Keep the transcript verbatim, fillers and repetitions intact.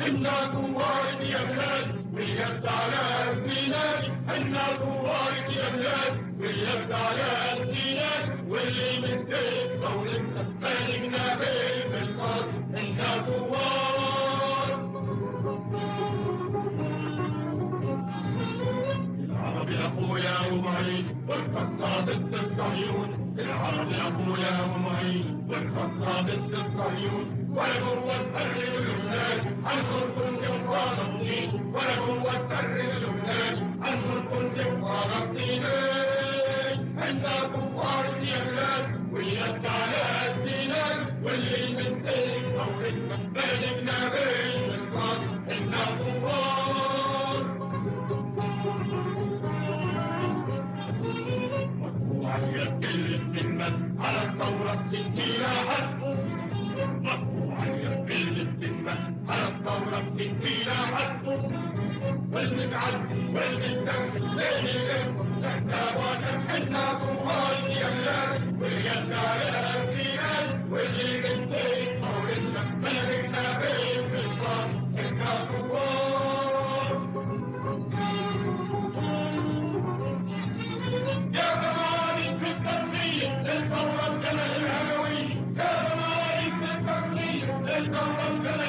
حنا ثوار يا بلاد واليد على الزينات، حنا ثوار يا بلاد واليد على الزينات، واللي مسك ثورتنا مالكنا بالمنصات، حنا ثوار. العرب يا اخويا ومعين والخطة ضد الصهيون، العرب يا اخويا ومعين والخطة ضد الصهيون، ولا جوه البر لبنان هنكون جوا فلسطين، ولا جوه البر لبنان هنكون جوا فلسطين. حنا ثوار يا بلاد واليد على الزينات، واللي مسك ثورتنا مالكنا بالمنصات، حنا ثوار. مقطوعية كل الذمة على الثورة بستين حد، مقطوعية كل الذمة على الثورة بستين حد، والمتعد والمتهم لين الغم احنا وانا حنا ثوار يا بلاد واليد على الزينات، واللي مسك ثورتنا مالكنا بالمنصات، حنا ثوار. يا ضماني في التنظيم للثورة الجمل الهموي، يا ضماني في التنظيم للثورة الجمل